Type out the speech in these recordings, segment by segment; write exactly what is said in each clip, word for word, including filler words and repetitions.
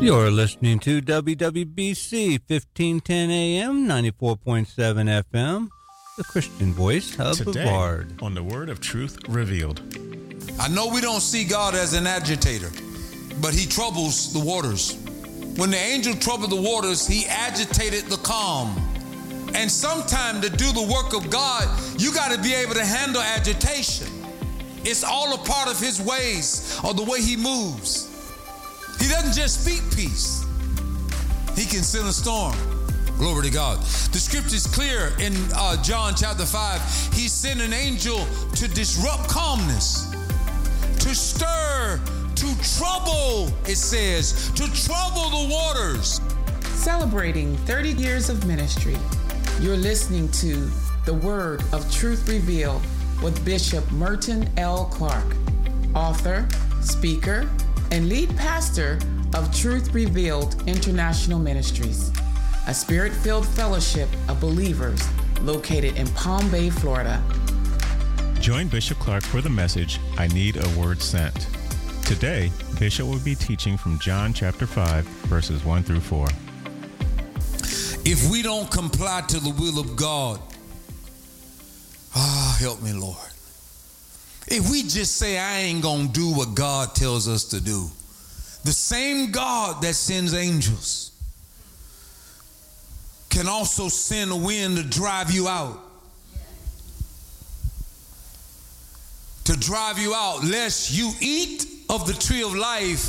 You're listening to W W B C fifteen ten A M, ninety-four point seven F M, the Christian voice of Today, Brevard. On the Word of Truth Revealed. I know we don't see God as an agitator, but he troubles the waters. When the angel troubled the waters, he agitated the calm. And sometime to do the work of God, you got to be able to handle agitation. It's all a part of his ways or the way he moves. He doesn't just speak peace. He can send a storm. Glory to God. The scripture is clear in uh, John chapter five. He sent an angel to disrupt calmness, to stir, to trouble, it says, to trouble the waters. Celebrating thirty years of ministry, you're listening to The Word of Truth Revealed with Bishop Merton L. Clark, author, speaker, and lead pastor of Truth Revealed International Ministries, a spirit-filled fellowship of believers located in Palm Bay, Florida. Join Bishop Clark for the message, I Need a Word Sent. Today, Bishop will be teaching from John chapter five, verses one through four. If we don't comply to the will of God, ah, help me, Lord. If we just say, I ain't gonna do what God tells us to do, the same God that sends angels can also send a wind to drive you out. To drive you out, lest you eat of the tree of life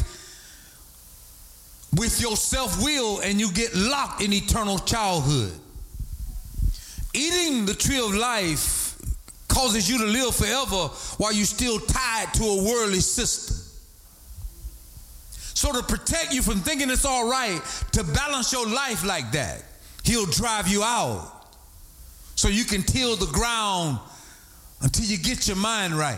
with your self-will and you get locked in eternal childhood. Eating the tree of life causes you to live forever while you're still tied to a worldly system. So to protect you from thinking it's all right to balance your life like that, he'll drive you out so you can till the ground until you get your mind right.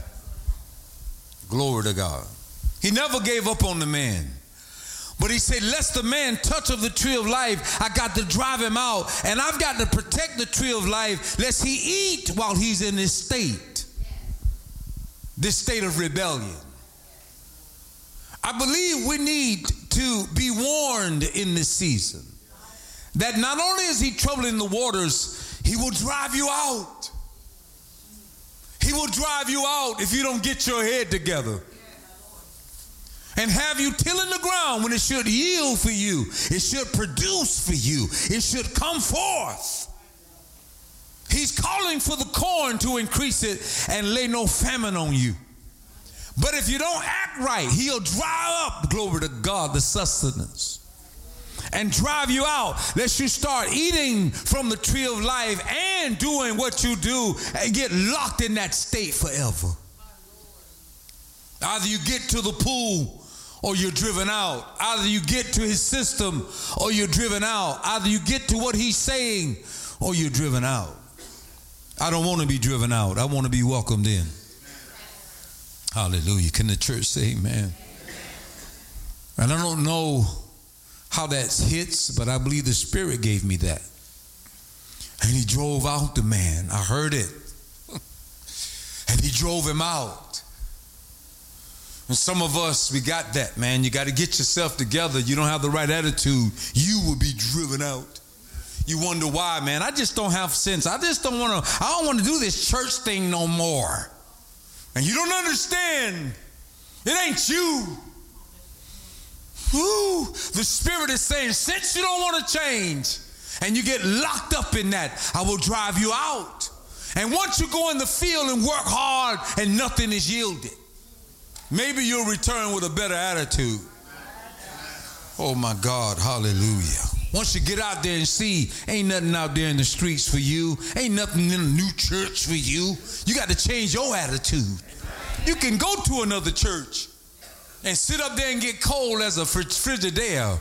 Glory to God. He never gave up on the man. But he said, lest the man touch of the tree of life, I got to drive him out. And I've got to protect the tree of life, lest he eat while he's in this state. This state of rebellion. I believe we need to be warned in this season that not only is he troubling the waters, he will drive you out. He will drive you out if you don't get your head together. And have you tilling the ground when it should yield for you. It should produce for you. It should come forth. He's calling for the corn to increase it and lay no famine on you. But if you don't act right, he'll dry up, glory to God, the sustenance. And drive you out, lest you start eating from the tree of life and doing what you do and get locked in that state forever. Either you get to the pool or you're driven out. Either you get to his system or you're driven out. Either you get to what he's saying or you're driven out. I don't want to be driven out. I want to be welcomed in. Hallelujah. Can the church say amen? And I don't know how that hits, but I believe the Spirit gave me that. And he drove out the man. I heard it. And he drove him out. And some of us, we got that, man. You got to get yourself together. You don't have the right attitude, you will be driven out. You wonder why, man. I just don't have sense. I just don't want to, I don't want to do this church thing no more. And you don't understand. It ain't you. Woo. The Spirit is saying, since you don't want to change and you get locked up in that, I will drive you out. And once you go in the field and work hard and nothing is yielded, maybe you'll return with a better attitude. Oh my God, hallelujah. Once you get out there and see, ain't nothing out there in the streets for you. Ain't nothing in a new church for you. You got to change your attitude. You can go to another church and sit up there and get cold as a Frigidaire.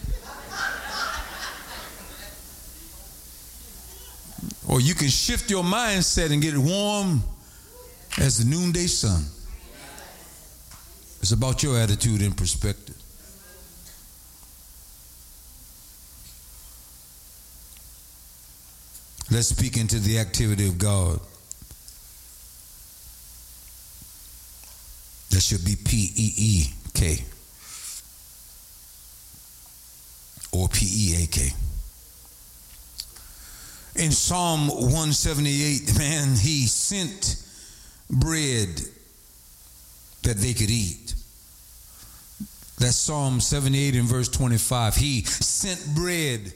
Or you can shift your mindset and get warm as the noonday sun. It's about your attitude and perspective. Let's speak into the activity of God. That should be P E E K. P E A K. In Psalm one seventy-eight, man, he sent bread that they could eat. That's Psalm seventy-eight in verse twenty-five. He sent bread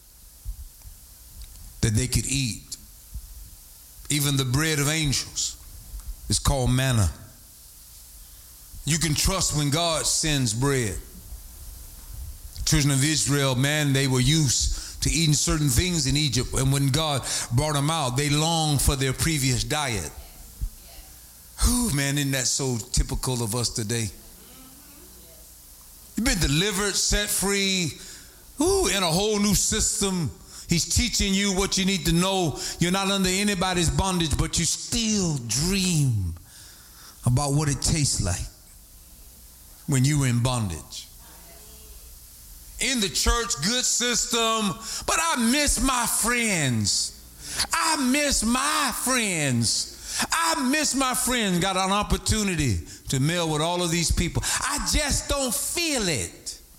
that they could eat. Even the bread of angels is called manna. You can trust when God sends bread. The children of Israel, man, they were used to eating certain things in Egypt, and when God brought them out, they longed for their previous diet. Whew, man, isn't that so typical of us today? You've been delivered, set free, ooh, in a whole new system. He's teaching you what you need to know. You're not under anybody's bondage, but you still dream about what it tastes like when you were in bondage. In the church, good system, but I miss my friends. I miss my friends. I miss my friends. Got an opportunity to meal with all of these people. I just don't feel it.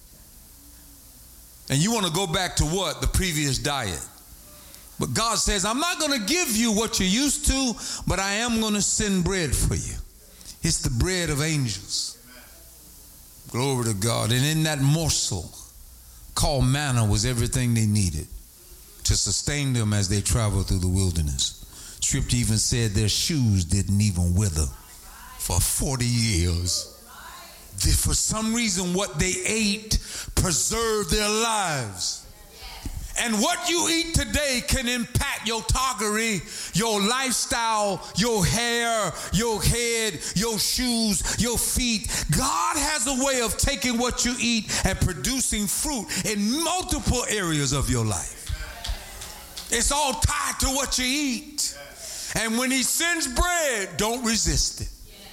And you want to go back to what? The previous diet. But God says, I'm not going to give you what you're used to, but I am going to send bread for you. It's the bread of angels. Glory to God. And in that morsel called manna was everything they needed to sustain them as they traveled through the wilderness. Scripture even said their shoes didn't even wither for forty years. For some reason, what they ate preserved their lives. And what you eat today can impact your toggery, your lifestyle, your hair, your head, your shoes, your feet. God has a way of taking what you eat and producing fruit in multiple areas of your life. It's all tied to what you eat. And when he sends bread, don't resist it.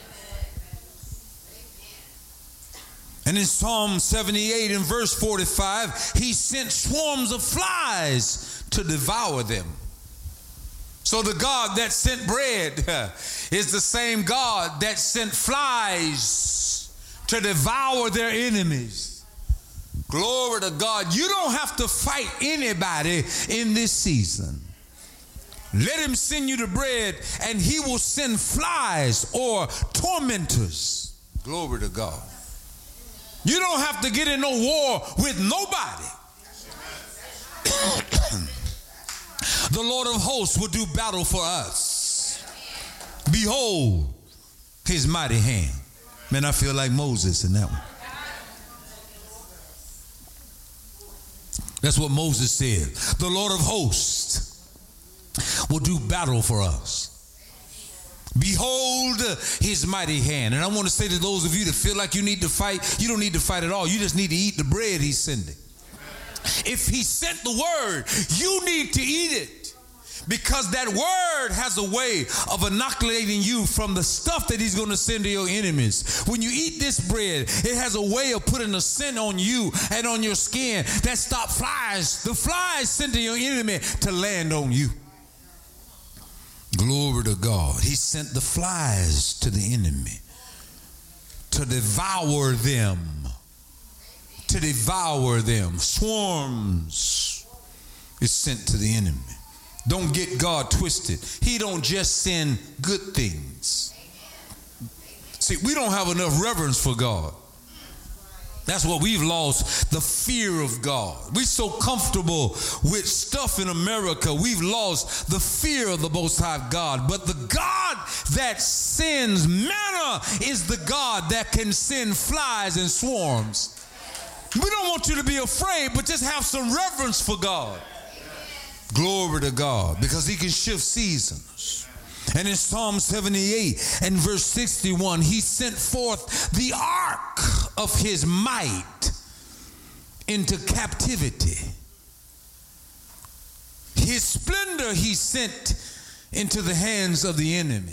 And in Psalm seventy-eight in verse forty-five, he sent swarms of flies to devour them. So the God that sent bread is the same God that sent flies to devour their enemies. Glory to God. You don't have to fight anybody in this season. Let him send you the bread, and he will send flies or tormentors. Glory to God. You don't have to get in no war with nobody. The Lord of hosts will do battle for us. Behold his mighty hand. Man, I feel like Moses in that one. That's what Moses said. The Lord of hosts will do battle for us. Behold his mighty hand. And I want to say to those of you that feel like you need to fight, you don't need to fight at all. You just need to eat the bread he's sending. If he sent the word, you need to eat it, because that word has a way of inoculating you from the stuff that he's going to send to your enemies. When you eat this bread, it has a way of putting a scent on you and on your skin that stop flies. The flies sent to your enemy to land on you. Glory to God. He sent the flies to the enemy to devour them. To devour them. Swarms is sent to the enemy. Don't get God twisted. He don't just send good things. See, we don't have enough reverence for God. That's what we've lost, the fear of God. We're so comfortable with stuff in America, we've lost the fear of the Most High God. But the God that sends manna is the God that can send flies and swarms. We don't want you to be afraid, but just have some reverence for God. Glory to God, because he can shift seasons. And in Psalm seventy-eight and verse sixty-one, he sent forth the ark of his might into captivity. His splendor he sent into the hands of the enemy.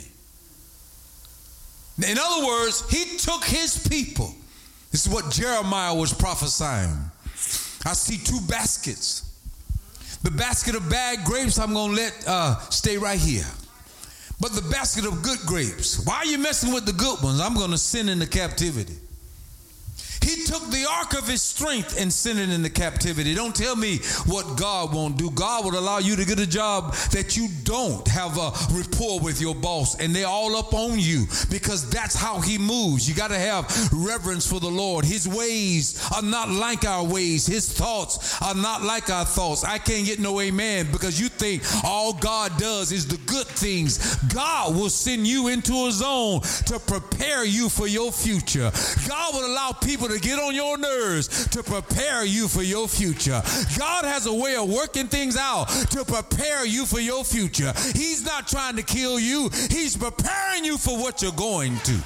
In other words, he took his people. This is what Jeremiah was prophesying. I see two baskets. The basket of bad grapes I'm going to let uh, stay right here. But the basket of good grapes, why are you messing with the good ones? I'm going to send into captivity. He took the ark of his strength and sent it into captivity. Don't tell me what God won't do. God will allow you to get a job that you don't have a rapport with your boss, and they're all up on you, because that's how he moves. You got to have reverence for the Lord. His ways are not like our ways. His thoughts are not like our thoughts. I can't get no amen because you think all God does is the good things. God will send you into a zone to prepare you for your future. God will allow people to get on your nerves to prepare you for your future. God has a way of working things out to prepare you for your future. He's not trying to kill you. He's preparing you for what you're going to.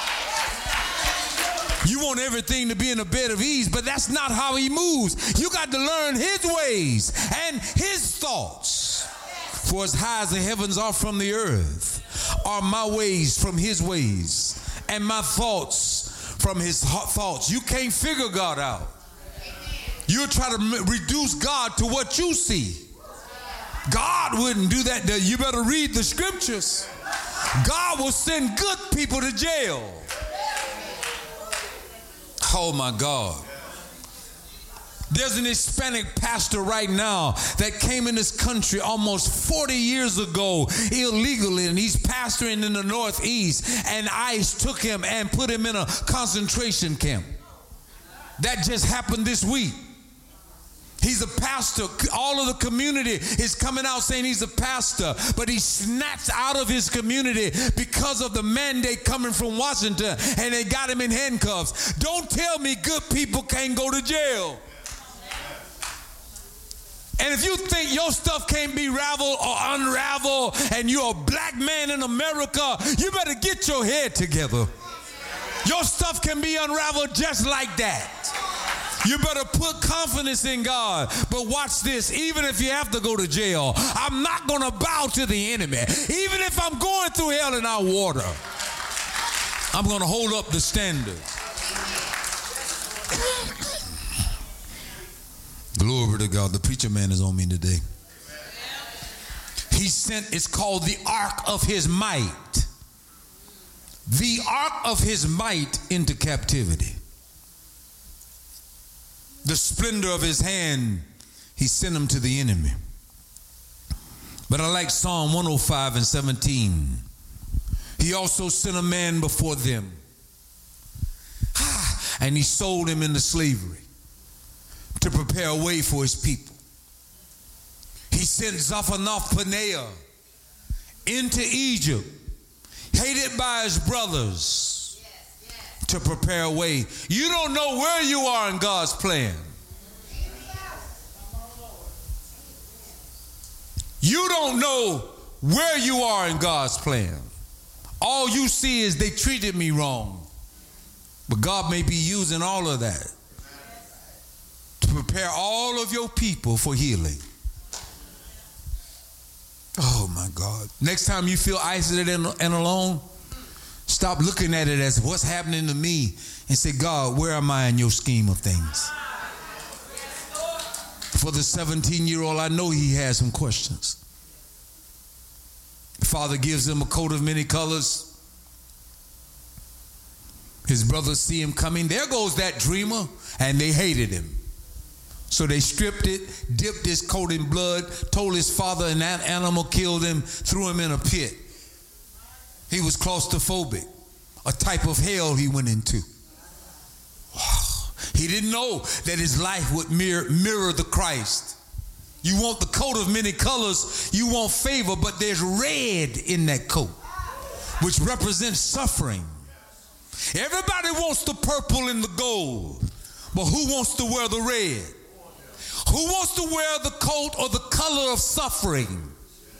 You want everything to be in a bed of ease, but that's not how he moves. You got to learn his ways and his thoughts. For as high as the heavens are from the earth, are my ways from his ways, and my thoughts from his thoughts. You can't figure God out. You'll try to reduce God to what you see. God wouldn't do that. You better read the scriptures. God will send good people to jail. Oh my God. There's an Hispanic pastor right now that came in this country almost forty years ago illegally, and he's pastoring in the Northeast, and ICE took him and put him in a concentration camp. That just happened this week. He's a pastor. All of the community is coming out saying he's a pastor, but he's snatched out of his community because of the mandate coming from Washington, and they got him in handcuffs. Don't tell me good people can't go to jail. And if you think your stuff can't be raveled or unraveled and you're a black man in America, you better get your head together. Your stuff can be unraveled just like that. You better put confidence in God. But watch this. Even if you have to go to jail, I'm not going to bow to the enemy. Even if I'm going through hell in our water, I'm going to hold up the standard. Glory to God. The preacher man is on me today. He sent, it's called the ark of his might. The ark of his might into captivity. The splendor of his hand, he sent him to the enemy. But I like Psalm one oh five and seventeen. He also sent a man before them, and he sold him into slavery to prepare a way for his people. He sent Zaphanath-Paneah into Egypt, hated by his brothers, yes, yes. to prepare a way. You don't know where you are in God's plan. You don't know where you are in God's plan. All you see is they treated me wrong. But God may be using all of that to prepare all of your people for healing. Oh my God. Next time you feel isolated and, and alone, stop looking at it as what's happening to me and say, God, where am I in your scheme of things? For the seventeen-year-old, I know he has some questions. The father gives him a coat of many colors. His brothers see him coming. There goes that dreamer, and they hated him. So they stripped it, dipped his coat in blood, told his father an animal killed him, threw him in a pit. He was claustrophobic, a type of hell he went into. Wow. He didn't know that his life would mirror, mirror the Christ. You want the coat of many colors, you want favor, but there's red in that coat, which represents suffering. Everybody wants the purple and the gold, but who wants to wear the red? Who wants to wear the coat or the color of suffering?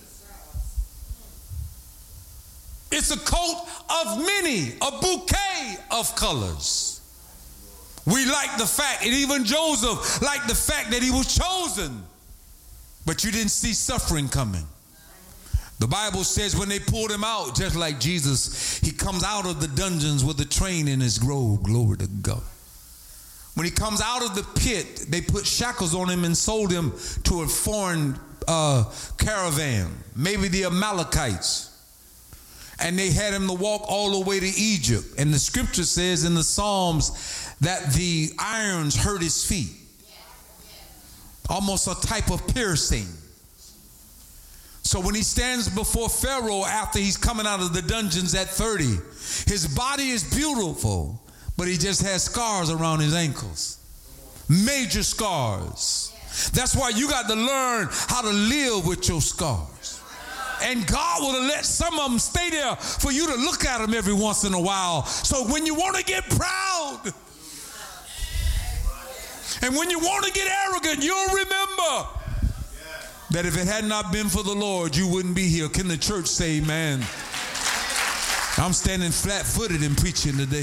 It's a coat of many, a bouquet of colors. We like the fact, and even Joseph liked the fact that he was chosen, but you didn't see suffering coming. The Bible says when they pulled him out, just like Jesus, he comes out of the dungeons with a train in his robe. Glory to God. When he comes out of the pit, they put shackles on him and sold him to a foreign uh, caravan, maybe the Amalekites. And they had him to walk all the way to Egypt. And the scripture says in the Psalms that the irons hurt his feet. Almost a type of piercing. So when he stands before Pharaoh after he's coming out of the dungeons at thirty, his body is beautiful, but he just has scars around his ankles. Major scars. That's why you got to learn how to live with your scars. And God will let some of them stay there for you to look at them every once in a while. So when you want to get proud and when you want to get arrogant, you'll remember that if it had not been for the Lord, you wouldn't be here. Can the church say amen? I'm standing flat-footed and preaching today.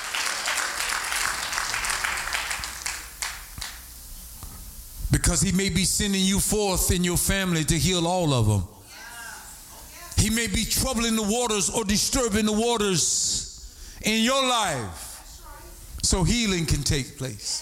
Because he may be sending you forth in your family to heal all of them. He may be troubling the waters or disturbing the waters in your life so healing can take place.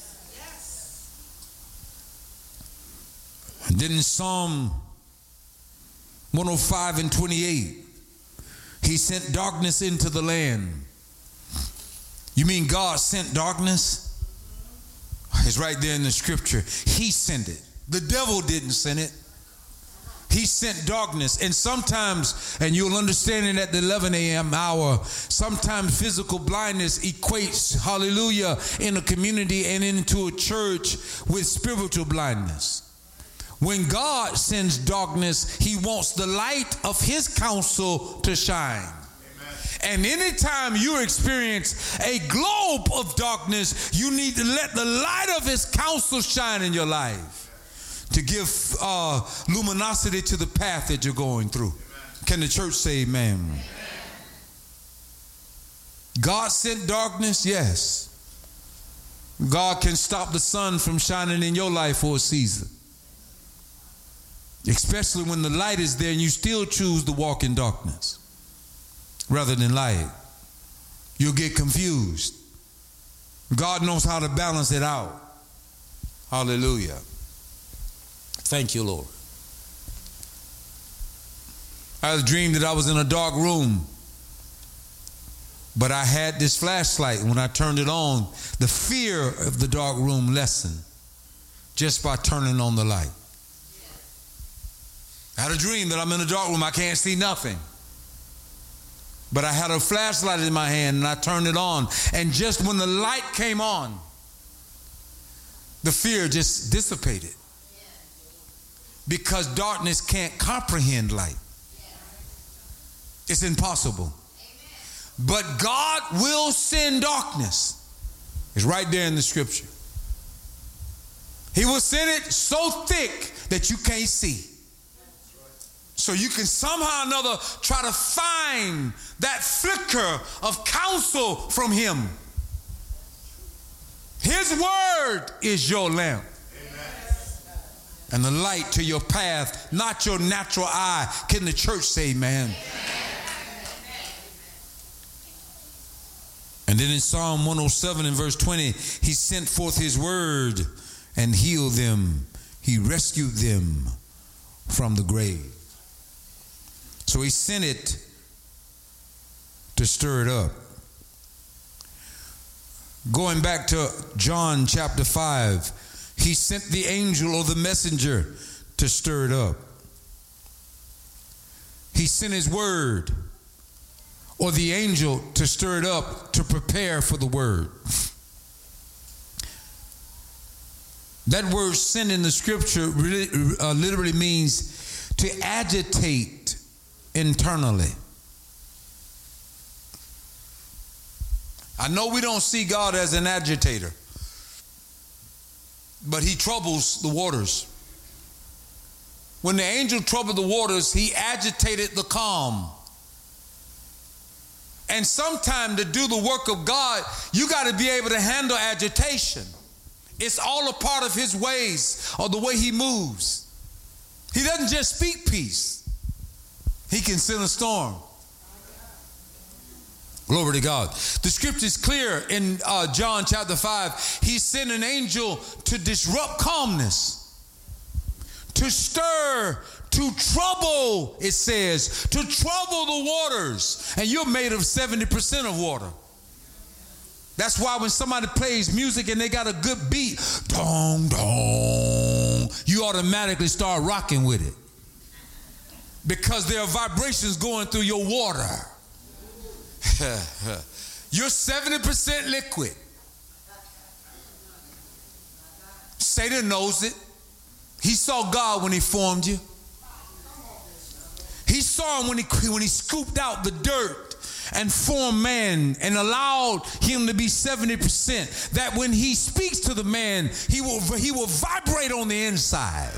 And then in Psalm one oh five and twenty-eight, he sent darkness into the land. You mean God sent darkness? It's right there in the scripture. He sent it. The devil didn't send it. He sent darkness. And sometimes, and you'll understand it at the eleven a.m. hour, sometimes physical blindness equates, hallelujah, in a community and into a church with spiritual blindness. When God sends darkness, he wants the light of his counsel to shine. And anytime you experience a globe of darkness, you need to let the light of his counsel shine in your life to give uh, luminosity to the path that you're going through. Amen. Can the church say amen? Amen? God sent darkness, yes. God can stop the sun from shining in your life for a season. Especially when the light is there and you still choose to walk in darkness rather than light. You'll get confused. God knows how to balance it out. Hallelujah. Thank you, Lord. I had a dream that I was in a dark room, but I had this flashlight. When I turned it on, the fear of the dark room lessened just by turning on the light. I had a dream that I'm in a dark room. I can't see nothing. But I had a flashlight in my hand and I turned it on. And just when the light came on, the fear just dissipated. Because darkness can't comprehend light. It's impossible. But God will send darkness. It's right there in the scripture. He will send it so thick that you can't see. So you can somehow or another try to find that flicker of counsel from him. His word is your lamp. Amen. And the light to your path, not your natural eye. Can the church say amen? Amen. And then in Psalm one oh seven and verse twenty, he sent forth his word and healed them. He rescued them from the grave. So he sent it to stir it up. Going back to John chapter five, he sent the angel or the messenger to stir it up. He sent his word or the angel to stir it up to prepare for the word. That word sent in the scripture really, uh, literally means to agitate internally. I know we don't see God as an agitator, but he troubles the waters. When the angel troubled the waters, he agitated the calm. And sometimes to do the work of God, you got to be able to handle agitation. It's all a part of his ways or the way he moves. He doesn't just speak peace. He can send a storm. Glory to God. The scripture is clear in uh, John chapter five. He sent an angel to disrupt calmness, to stir to trouble, it says, to trouble the waters. And you're made of seventy percent of water. That's why when somebody plays music and they got a good beat, dong, dong, you automatically start rocking with it. Because there are vibrations going through your water. You're seventy percent liquid. Satan knows it. He saw God when he formed you. He saw him when he, when he scooped out the dirt and formed man and allowed him to be seventy percent. That when he speaks to the man, he will, he will vibrate on the inside.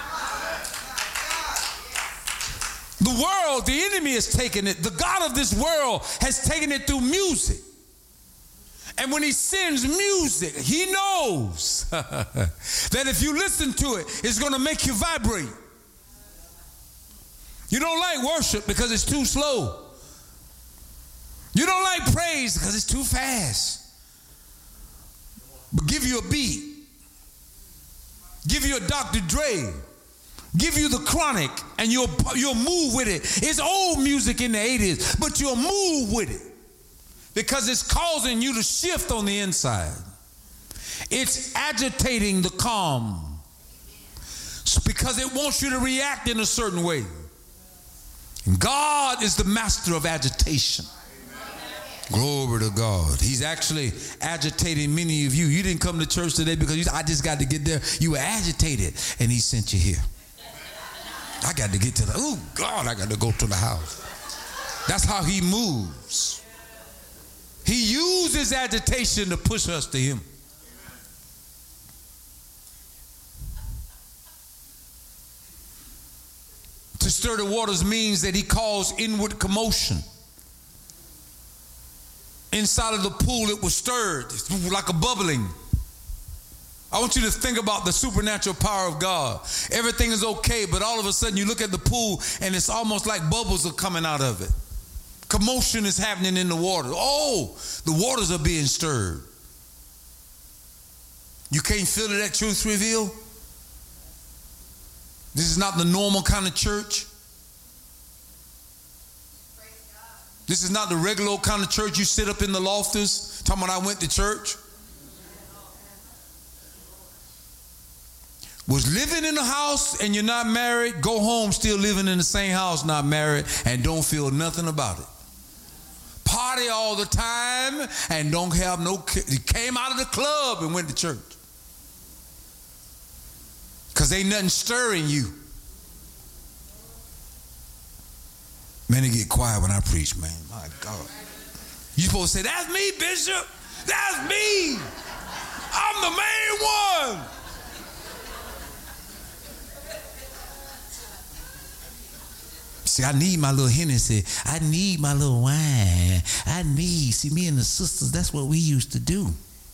The world, the enemy has taken it. The God of this world has taken it through music. And when he sends music, he knows that if you listen to it, it's going to make you vibrate. You don't like worship because it's too slow. You don't like praise because it's too fast. But give you a beat. Give you a Doctor Dre. Give you the Chronic, and you'll, you'll move with it. It's old music in the eighties, but you'll move with it because it's causing you to shift on the inside. It's agitating the calm because it wants you to react in a certain way. And God is the master of agitation. Glory to God. He's actually agitating many of you. You didn't come to church today because you said, I just got to get there. You were agitated, and he sent you here. I got to get to the, oh God, I got to go to the house. That's how he moves. He uses agitation to push us to him. To stir the waters means that he caused inward commotion. Inside of the pool, it was stirred like a bubbling. I want you to think about the supernatural power of God. Everything is okay, but all of a sudden you look at the pool and it's almost like bubbles are coming out of it. Commotion is happening in the water. Oh, the waters are being stirred. You can't feel it at Truth Reveal? This is not the normal kind of church. This is not the regular old kind of church you sit up in the lofters talking about I went to church. Was living in a house and you're not married, go home still living in the same house, not married, and don't feel nothing about it. Party all the time and don't have no, you came out of the club and went to church. Because ain't nothing stirring you. Man, they get quiet when I preach, man. My God. You supposed to say, that's me, Bishop. That's me. I'm the main one. See, I need my little Hennessy. I need my little wine. I need, see, me and the sisters, that's what we used to do.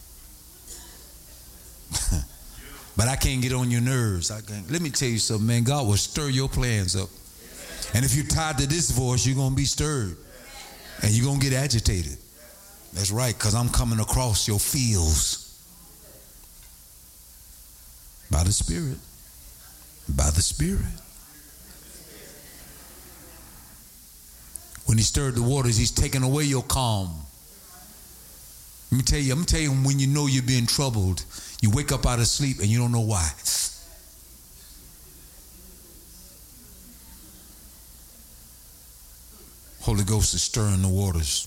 But I can't get on your nerves. I can't. Let me tell you something, man. God will stir your plans up. And if you're tied to this voice, you're going to be stirred. And you're going to get agitated. That's right, because I'm coming across your fields. By the Spirit. By the Spirit. When he stirred the waters, he's taking away your calm. Let me tell you, I'm going to tell you when you know you're being troubled, you wake up out of sleep and you don't know why. Holy Ghost is stirring the waters.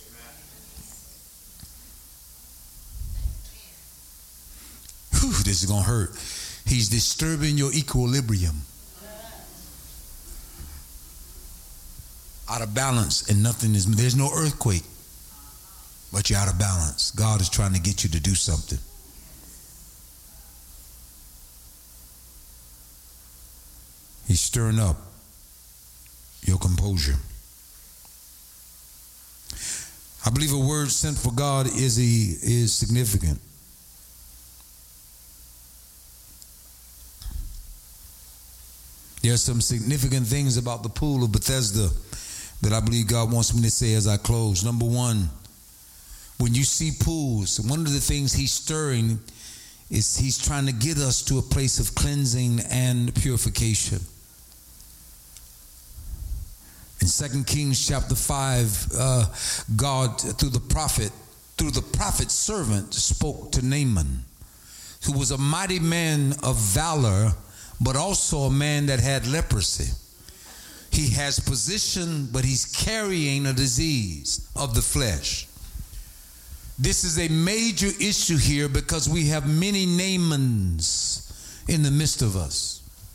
Whew, this is going to hurt. He's disturbing your equilibrium. Out of balance and nothing is, there's no earthquake, but you're out of balance. God is trying to get you to do something. He's stirring up your composure. I believe a word sent for God is, a, is significant. There are some significant things about the pool of Bethesda that I believe God wants me to say as I close. Number one, when you see pools, one of the things he's stirring is he's trying to get us to a place of cleansing and purification. In Second Kings chapter five, uh, God, through the prophet, through the prophet's servant, spoke to Naaman, who was a mighty man of valor, but also a man that had leprosy. He has position, but he's carrying a disease of the flesh. This is a major issue here because we have many Naamans in the midst of us.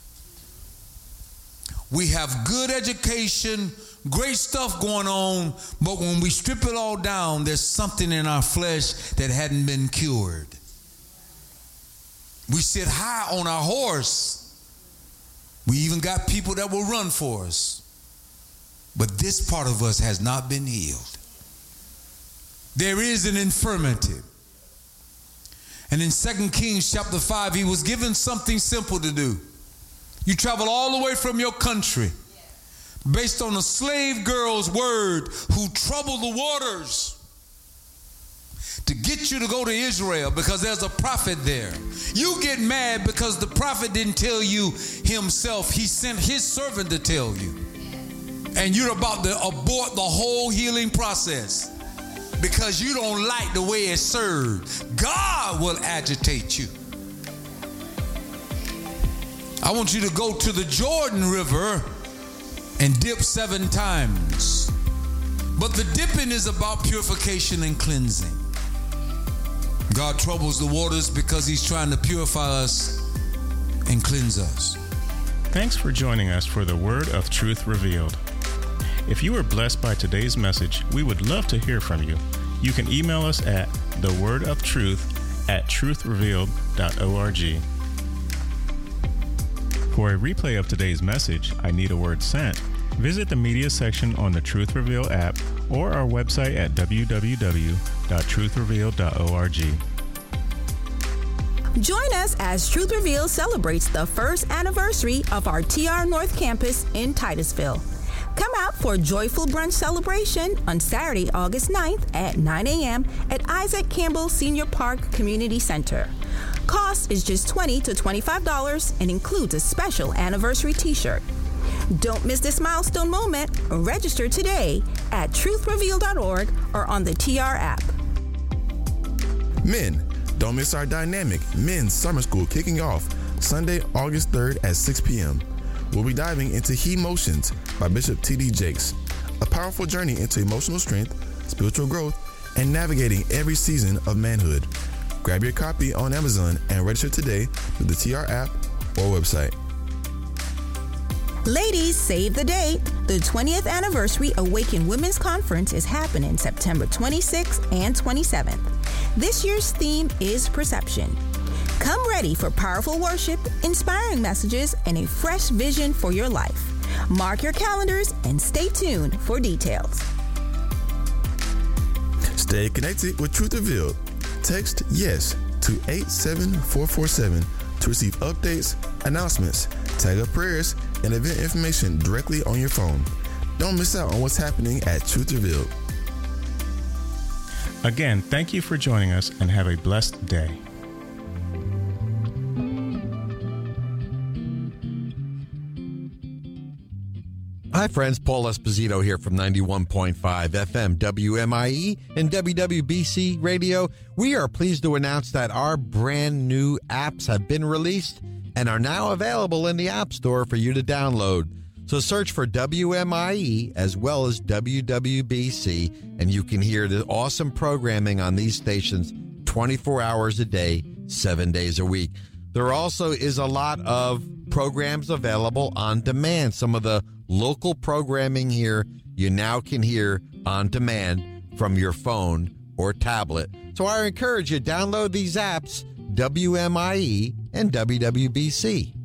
We have good education, great stuff going on, but when we strip it all down, there's something in our flesh that hadn't been cured. We sit high on our horse. We even got people that will run for us. But this part of us has not been healed. There is an infirmity. And in Second Kings chapter five, he was given something simple to do. You travel all the way from your country based on a slave girl's word who troubled the waters to get you to go to Israel because there's a prophet there. You get mad because the prophet didn't tell you himself. He sent his servant to tell you. And you're about to abort the whole healing process because you don't like the way it's served. God will agitate you. I want you to go to the Jordan River and dip seven times. But the dipping is about purification and cleansing. God troubles the waters because he's trying to purify us and cleanse us. Thanks for joining us for the Word of Truth Revealed. If you were blessed by today's message, we would love to hear from you. You can email us at the word of truth at truth revealed dot org. For a replay of today's message, I Need a Word Sent, visit the media section on the Truth Reveal app or our website at w w w dot truth revealed dot org. Join us as Truth Revealed celebrates the first anniversary of our T R North campus in Titusville. Come out for a joyful brunch celebration on Saturday, August ninth at nine a.m. at Isaac Campbell Senior Park Community Center. Cost is just twenty dollars to twenty-five dollars and includes a special anniversary t-shirt. Don't miss this milestone moment. Register today at truth revealed dot org or on the T R app. Men, don't miss our dynamic men's summer school kicking off Sunday, August third at six p.m. We'll be diving into He Motions by Bishop T D Jakes, a powerful journey into emotional strength, spiritual growth, and navigating every season of manhood. Grab your copy on Amazon and register today with the T R app or website. Ladies, save the date. The twentieth Anniversary Awaken Women's Conference is happening September twenty-sixth and twenty-seventh. This year's theme is Perception. Come ready for powerful worship, inspiring messages, and a fresh vision for your life. Mark your calendars and stay tuned for details. Stay connected with Truth Revealed. Text YES to eight seven four four seven to receive updates, announcements, tag up prayers, and event information directly on your phone. Don't miss out on what's happening at Truth Revealed. Again, thank you for joining us and have a blessed day. Hi friends, Paul Esposito here from ninety-one point five F M W M I E and W W B C Radio. We are pleased to announce that our brand new apps have been released and are now available in the App Store for you to download. So search for W M I E as well as W W B C, and you can hear the awesome programming on these stations twenty-four hours a day, seven days a week. There also is a lot of programs available on demand. Some of the local programming here you now can hear on demand from your phone or tablet. So I encourage you, download these apps, W M I E and W W B C.